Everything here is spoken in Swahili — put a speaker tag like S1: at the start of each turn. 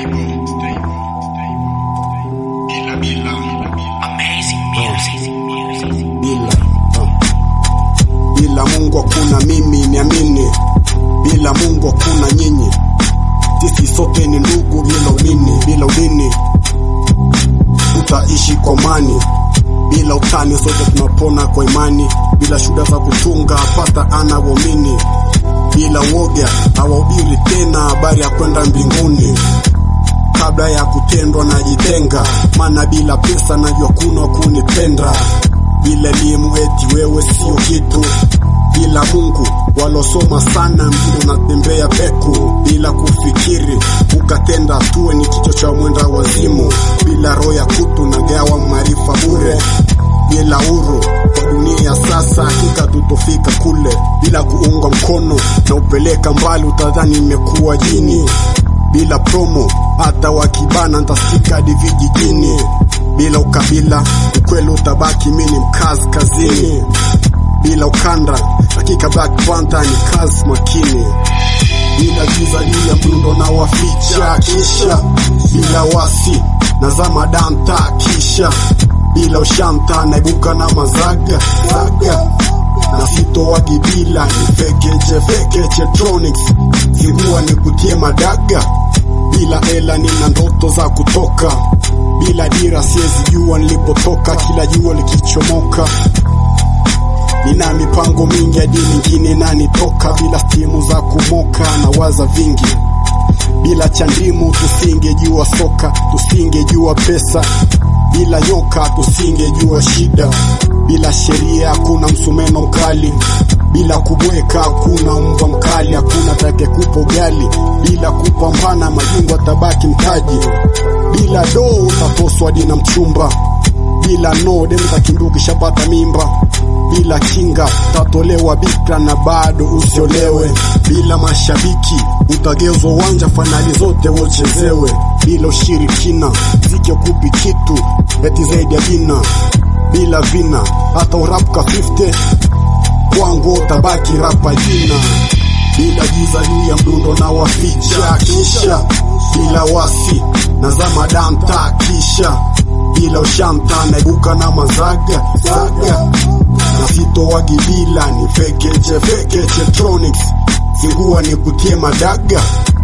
S1: Bila Mungu hakuna mimi, niamini. Bila Mungu hakuna nyinyi. Sisi sote ni ndugu bila udini. Utaishi kwa amani. Bila utani sote tunapona kwa imani. Bila shuda za kuchunga pata anawamini. Bila woga hawahubiri tena habari ya kwenda mbinguni. Kabla ya kutendwa najitenga, maana bila pesa najua kuna kunipenda. Bila elimu eti wewe sio kitu. Bila Mungu walosoma sana mjini unatembea peku. Bila kufikiri ukatenda tuwe ni kichwa cha mwenda wazimu. Bila roho ya kutu na gawa maarifa bure. Bila huru kwa dunia sasa hakika tutofika kule. Bila kuunga mkono na upeleka mbali utadhani imekuwa jini. Bila promo hata wakibana ntasikika hadi vijijini. Bila ukabila ukweli utabaki mini mkazi kazini. Bila ukanda hakika Black Panther ni kazi makini. Bila giza juu ya mlundo na waficha kisha. Bila wasi na zama danta kisha. Bila ushanta naibuka na mazaga na sito wagibila ni fekeche tronics. Zingua ni kutie madaga. Bila hela nina ndoto za kutoka. Bila dira siwezi jua nilipotoka. Kila jua likichomoka nina mipango mingi hadi mingine inanitoka. Bila stimu za kumoka na waza vingi. Bila chandimu tusingejua soka, tusingejua pesa. Bila nyoka tusingejua shida. Bila sheria hakuna msumeno mkali. Bila kubweka hakuna mbwa mkali. Hakuna take kupo gali. Bila kupambana majungu tabaki mtaji. Bila doo utatoswa dina mchumba. Bila no demu takinduki shapata mimba. Bila kinga tatolewa bikra na bado usiolewe. Bila mashabiki utageuzo uwanja finali zote uchezewe. Bila ushirikina ziki okupi kitu eti zaidi ya jina. Bila vina hata urapka 50 kwangu utabaki rapa jina. Bila giza juu ya mdundo na waficha kisha. Bila wasi na zama danta kisha. Bila ushanta naibuka na mazaga na sito wagibila ni fekeche tronics. Zingua ni kutie madaga.